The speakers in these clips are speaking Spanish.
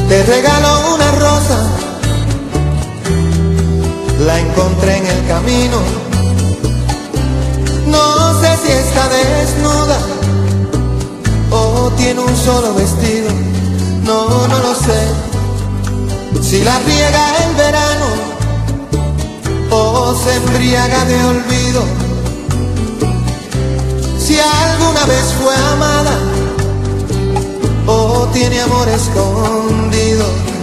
Te regalo una rosa, la encontré en el camino. No sé si está desnuda o tiene un solo vestido. No, no lo sé. Si la riega el verano o se embriaga de olvido. Si alguna vez fue amada o tiene amor escondido.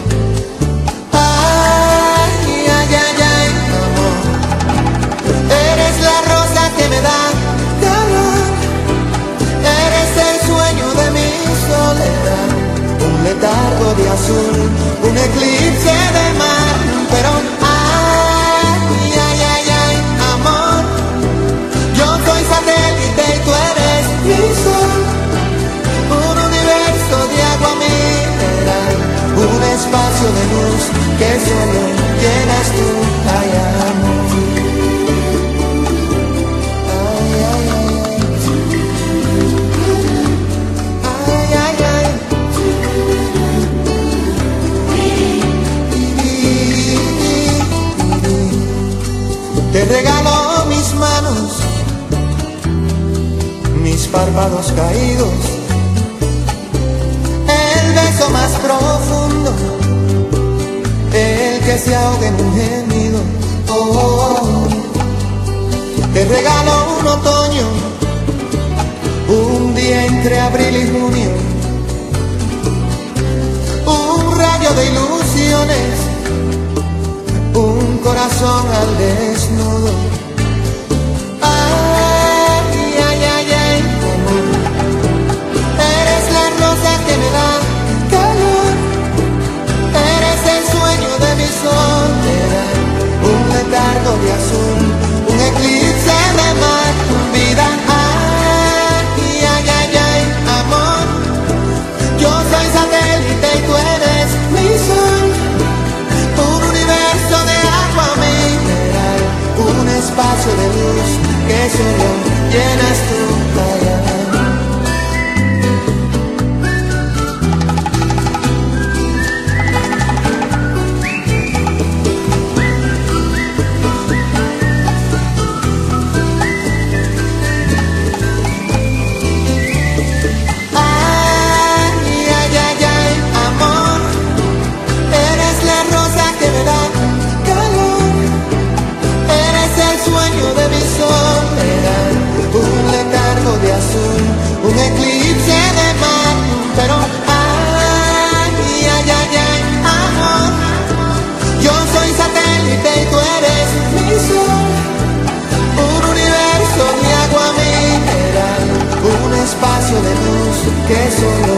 Ay, ay, ay, ay, amor, eres la rosa que me da calor. Eres el sueño de mi soledad, un letargo de azul, un eclipse de mar. Pero ay, ay, ay, ay, amor, yo soy satélite y tú eres mi sol. Un universo de agua mineral, un espacio de luz que solo llenas tú. Ay, amor. Ay, ay, ay, ay, ay, ay. Te regalo mis manos, mis párpados caídos, el beso más profundo, el que se ahoga en un gemido. Oh, oh, oh. Te regalo un otoño, un día entre abril y junio, un rayo de ilusiones, un corazón al desnudo. Ay, ay, ay, ay, amor, eres la rosa que me da calor. Eres el sueño de mi soledad, un letargo de azul, un eclipse de mar, vida. Ay, ay, ay, ay, amor, yo soy satélite y tú eres mi sol. Un universo de agua mineral, un espacio de luz que solo llenas tú. Un eclipse de mar, pero ay, ay, ay, ay, amor, yo soy satélite y tú eres mi sol. Un universo de agua mineral, un espacio de luz que solo